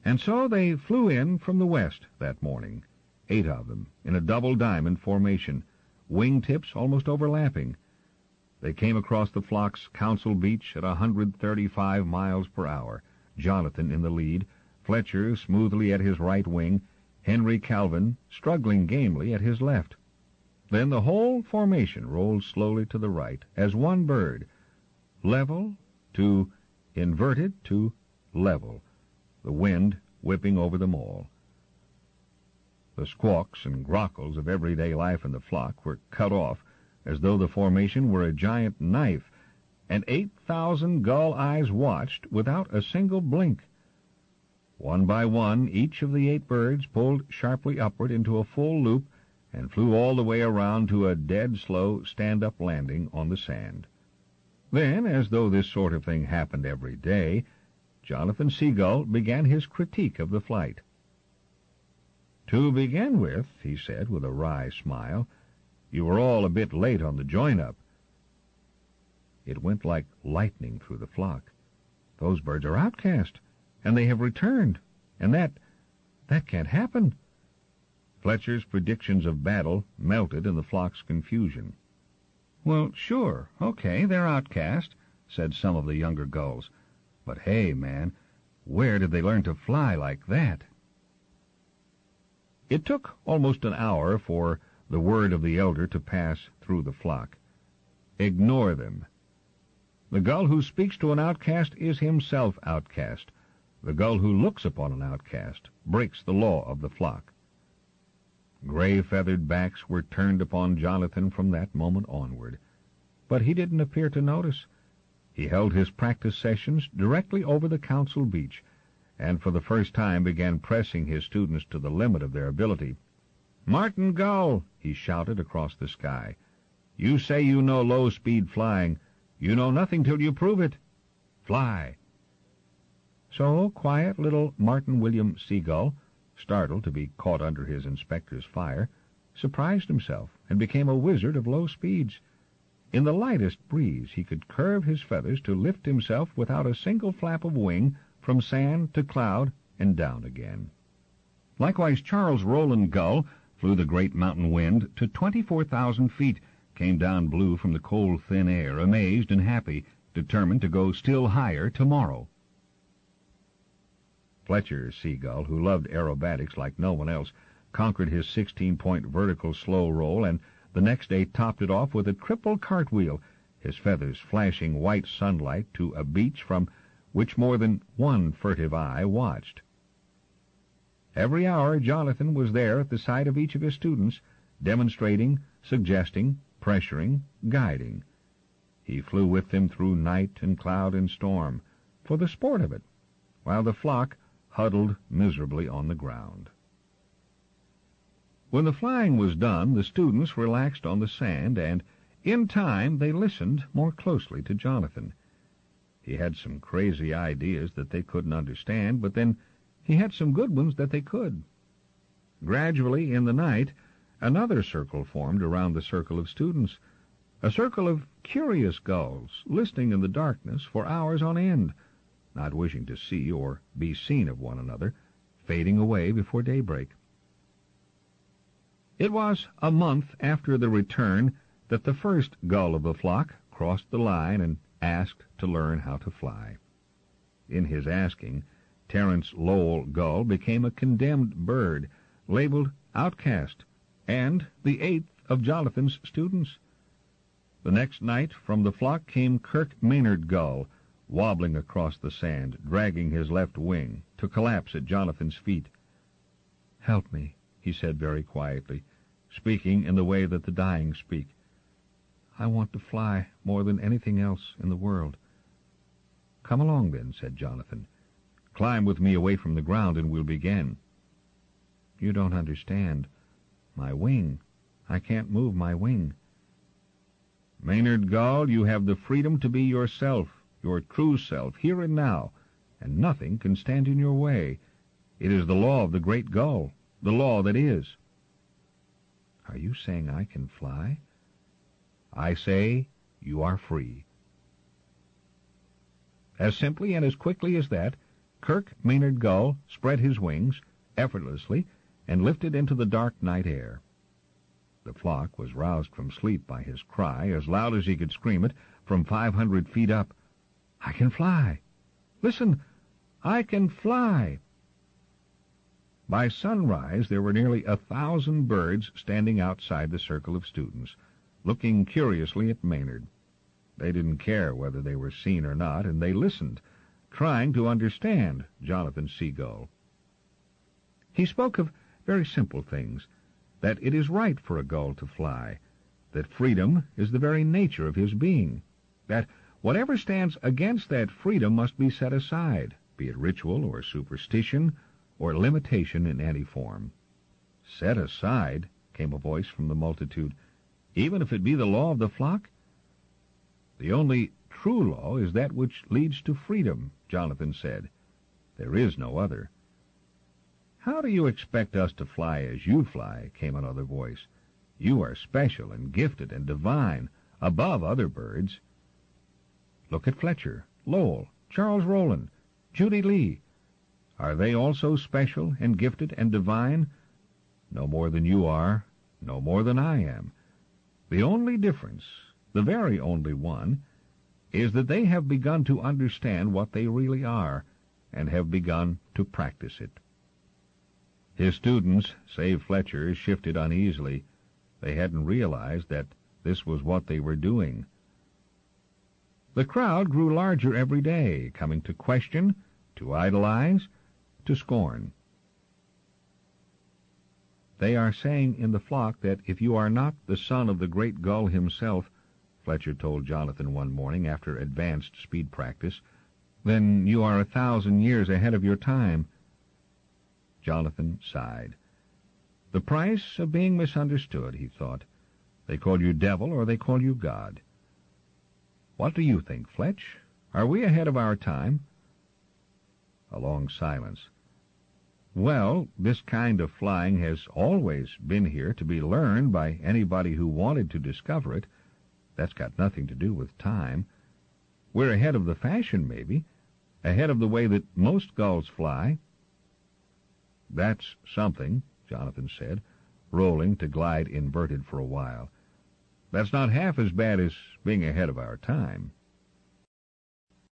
And so they flew in from the west that morning, 8 of them, in a double diamond formation, wing-tips almost overlapping. They came across the flock's Council Beach at 135 miles per hour, Jonathan in the lead, Fletcher smoothly at his right wing, Henry Calvin struggling gamely at his left. Then the whole formation rolled slowly to the right, as one bird, level to inverted to level, the wind whipping over them all. The squawks and grockles of everyday life in the flock were cut off, as though the formation were a giant knife, and 8,000 gull eyes watched without a single blink. One by one, each of the 8 birds pulled sharply upward into a full loop and flew all the way around to a dead-slow stand-up landing on the sand. Then, as though this sort of thing happened every day, Jonathan Seagull began his critique of the flight. "To begin with," he said with a wry smile, "you were all a bit late on the join-up." It went like lightning through the flock. "Those birds are outcast, and they have returned, and that can't happen." Fletcher's predictions of battle melted in the flock's confusion. "Well, sure, okay, they're outcast," said some of the younger gulls. "But hey, man, where did they learn to fly like that?" It took almost an hour for the word of the elder to pass through the flock. Ignore them. The gull who speaks to an outcast is himself outcast. The gull who looks upon an outcast breaks the law of the flock. Gray-feathered backs were turned upon Jonathan from that moment onward. But he didn't appear to notice. He held his practice sessions directly over the Council Beach, and for the first time began pressing his students to the limit of their ability. "Martin Gull," he shouted across the sky, "you say you know low-speed flying. You know nothing till you prove it. Fly." So quiet little Martin William Seagull, startled to be caught under his inspector's fire, surprised himself and became a wizard of low speeds. In the lightest breeze he could curve his feathers to lift himself without a single flap of wing from sand to cloud and down again. Likewise Charles Rowland Gull flew the great mountain wind to 24,000 feet, came down blue from the cold thin air, amazed and happy, determined to go still higher tomorrow. Fletcher Seagull, who loved aerobatics like no one else, conquered his 16-point vertical slow roll, and the next day topped it off with a triple cartwheel, his feathers flashing white sunlight to a beach from which more than one furtive eye watched. Every hour Jonathan was there at the side of each of his students, demonstrating, suggesting, pressuring, guiding. He flew with them through night and cloud and storm, for the sport of it, while the flock huddled miserably on the ground. When the flying was done, the students relaxed on the sand, and in time they listened more closely to Jonathan. He had some crazy ideas that they couldn't understand, but then he had some good ones that they could. Gradually, in the night, another circle formed around the circle of students, a circle of curious gulls, listening in the darkness for hours on end, not wishing to see or be seen of one another, fading away before daybreak. It was a month after the return that the first gull of the flock crossed the line and asked to learn how to fly. In his asking, Terence Lowell Gull became a condemned bird, labeled outcast, and the 8th of Jonathan's students. The next night from the flock came Kirk Maynard Gull, wobbling across the sand, dragging his left wing, to collapse at Jonathan's feet. "Help me," he said very quietly, speaking in the way that the dying speak. "I want to fly more than anything else in the world." "Come along, then," said Jonathan. "Climb with me away from the ground, and we'll begin." "You don't understand. My wing. I can't move my wing." "Maynard Gull, you have the freedom to be yourself, your true self, here and now, and nothing can stand in your way. It is the law of the great gull, the law that is." "Are you saying I can fly?" "I say you are free." As simply and as quickly as that, Kirk Maynard Gull spread his wings effortlessly and lifted into the dark night air. The flock was roused from sleep by his cry, as loud as he could scream it, from 500 feet up. "I can fly! Listen! I can fly!" By sunrise, there were nearly 1,000 birds standing outside the circle of students, looking curiously at Maynard. They didn't care whether they were seen or not, and they listened, trying to understand Jonathan Seagull. He spoke of very simple things, that it is right for a gull to fly, that freedom is the very nature of his being, that whatever stands against that freedom must be set aside, be it ritual or superstition or limitation in any form. "Set aside," came a voice from the multitude, "even if it be the law of the flock?" "The only true law is that which leads to freedom," Jonathan said. "There is no other." "How do you expect us to fly as you fly?" came another voice. "You are special and gifted and divine, above other birds." "Look at Fletcher, Lowell, Charles Rowland, Judy Lee. Are they also special and gifted and divine? No more than you are, no more than I am. The only difference, the very only one, is that they have begun to understand what they really are, and have begun to practice it." His students, save Fletcher, shifted uneasily. They hadn't realized that this was what they were doing. The crowd grew larger every day, coming to question, to idolize, to scorn. "They are saying in the flock that if you are not the son of the great gull himself," Fletcher told Jonathan one morning after advanced speed practice, "then you are 1,000 years ahead of your time." Jonathan sighed. The price of being misunderstood, he thought. They call you devil or they call you God. "What do you think, Fletch? Are we ahead of our time?" A long silence. "Well, this kind of flying has always been here to be learned by anybody who wanted to discover it. That's got nothing to do with time. We're ahead of the fashion, maybe, ahead of the way that most gulls fly." "That's something," Jonathan said, rolling to glide inverted for a while. "That's not half as bad as being ahead of our time."